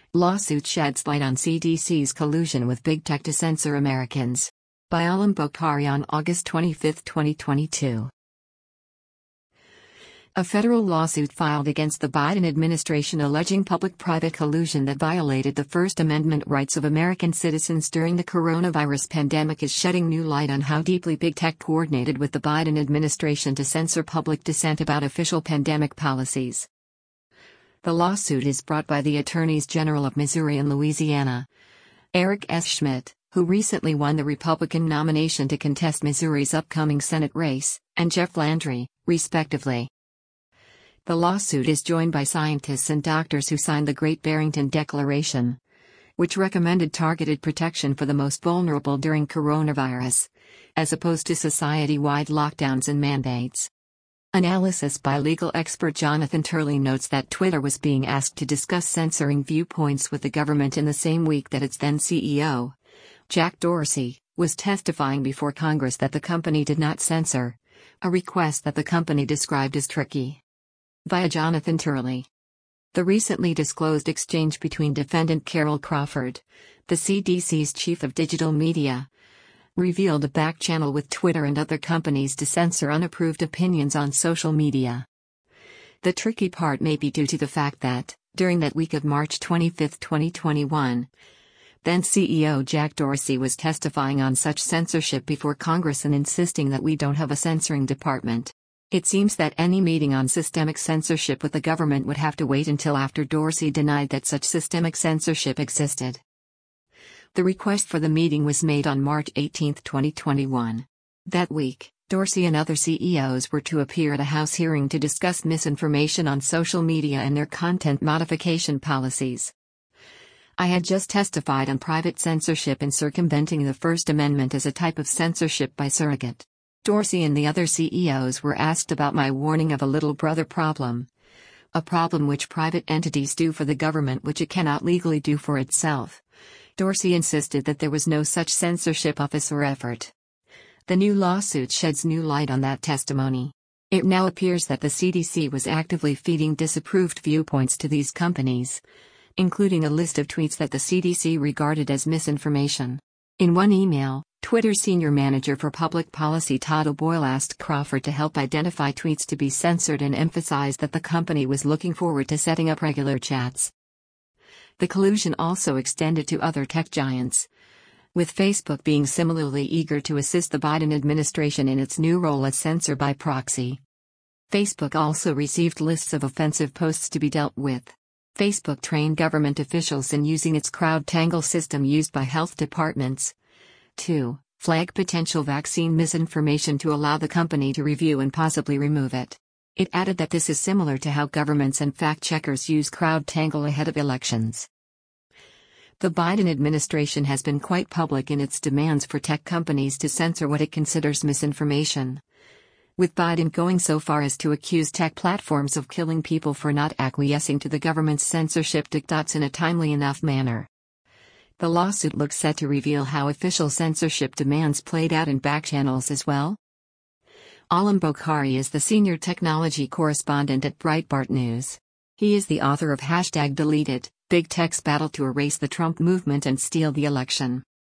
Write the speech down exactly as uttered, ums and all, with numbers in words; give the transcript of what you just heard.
Lawsuit sheds light on C D C's collusion with big tech to censor Americans. By Alam Bokhari on August twenty-fifth, twenty twenty-two. A federal lawsuit filed against the Biden administration alleging public-private collusion that violated the First Amendment rights of American citizens during the coronavirus pandemic is shedding new light on how deeply big tech coordinated with the Biden administration to censor public dissent about official pandemic policies. The lawsuit is brought by the Attorneys General of Missouri and Louisiana, Eric S. Schmitt, who recently won the Republican nomination to contest Missouri's upcoming Senate race, and Jeff Landry, respectively. The lawsuit is joined by scientists and doctors who signed the Great Barrington Declaration, which recommended targeted protection for the most vulnerable during coronavirus, as opposed to society-wide lockdowns and mandates. Analysis by legal expert Jonathan Turley notes that Twitter was being asked to discuss censoring viewpoints with the government in the same week that its then C E O, Jack Dorsey, was testifying before Congress that the company did not censor, a request that the company described as tricky. Via Jonathan Turley. The recently disclosed exchange between defendant Carol Crawford, the C D C's chief of digital media, revealed a back channel with Twitter and other companies to censor unapproved opinions on social media. The tricky part may be due to the fact that, during that week of March twenty-fifth, twenty twenty-one, then C E O Jack Dorsey was testifying on such censorship before Congress and insisting that we don't have a censoring department. It seems that any meeting on systemic censorship with the government would have to wait until after Dorsey denied that such systemic censorship existed. The request for the meeting was made on March eighteenth, twenty twenty-one. That week, Dorsey and other C E Os were to appear at a House hearing to discuss misinformation on social media and their content modification policies. I had just testified on private censorship and circumventing the First Amendment as a type of censorship by surrogate. Dorsey and the other C E Os were asked about my warning of a little brother problem. A problem which private entities do for the government which it cannot legally do for itself. Dorsey insisted that there was no such censorship office or effort. The new lawsuit sheds new light on that testimony. It now appears that the C D C was actively feeding disapproved viewpoints to these companies, including a list of tweets that the C D C regarded as misinformation. In one email, Twitter's senior manager for public policy Todd O'Boyle asked Crawford to help identify tweets to be censored and emphasized that the company was looking forward to setting up regular chats. The collusion also extended to other tech giants, with Facebook being similarly eager to assist the Biden administration in its new role as censor by proxy. Facebook also received lists of offensive posts to be dealt with. Facebook trained government officials in using its CrowdTangle system used by health departments to flag potential vaccine misinformation to allow the company to review and possibly remove it. It added that this is similar to how governments and fact-checkers use CrowdTangle ahead of elections. The Biden administration has been quite public in its demands for tech companies to censor what it considers misinformation, with Biden going so far as to accuse tech platforms of killing people for not acquiescing to the government's censorship diktats in a timely enough manner. The lawsuit looks set to reveal how official censorship demands played out in backchannels as well. Alam Bokhari is the senior technology correspondent at Breitbart News. He is the author of Hashtag Deleted, Big Tech's Battle to Erase the Trump Movement and Steal the Election.